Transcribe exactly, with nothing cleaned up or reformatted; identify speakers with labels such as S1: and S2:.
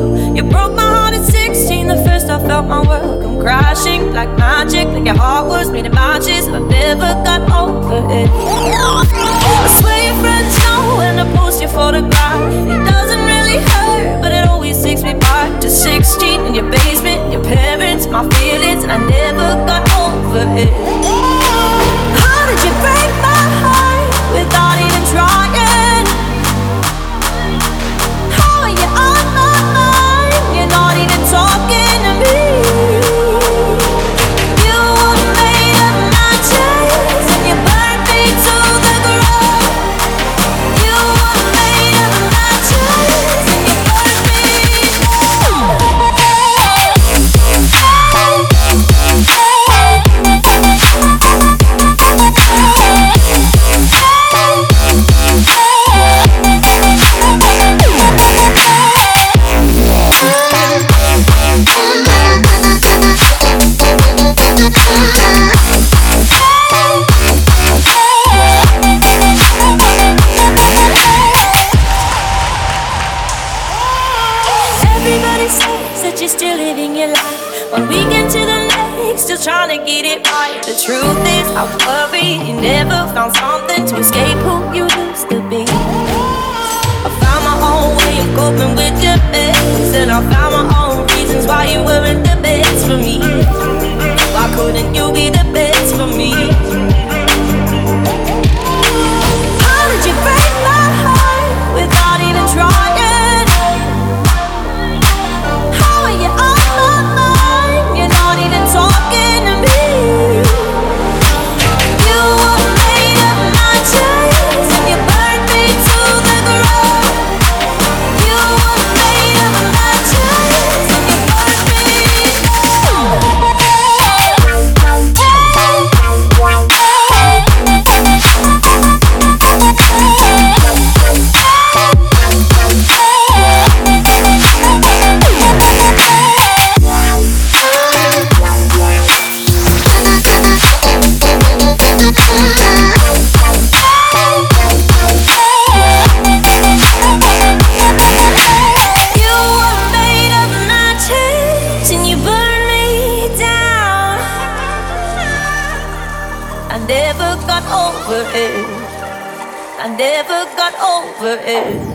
S1: you. You broke my heart at sixteen, the first I felt my world come crashing like magic, like your heart was made of matches. I never got over it. I swear your friends know when I post your photograph. It doesn't really hurt, but it always takes me back to sixteen in your basement, your parents, my feelings, and I never got over it. How did you break my heart without even trying? How are you on my mind? You're not even talking to me. You were made of matches and you burned me to the ground. You were made of matches and you burned me down. Everybody says that you're still living your life. One weekend to the next, still trying to get it right. The truth is, I worry you never found something to escape who you used to be. I found my own way of coping with your mess, and I found my own reasons why you weren't the best for me. Why couldn't you be the best for me? How did you break my heart without even trying? Talking to me. You were made of matches and you burned me to the ground. You were made of matches and you burned me down. I never got over it. I never got over it.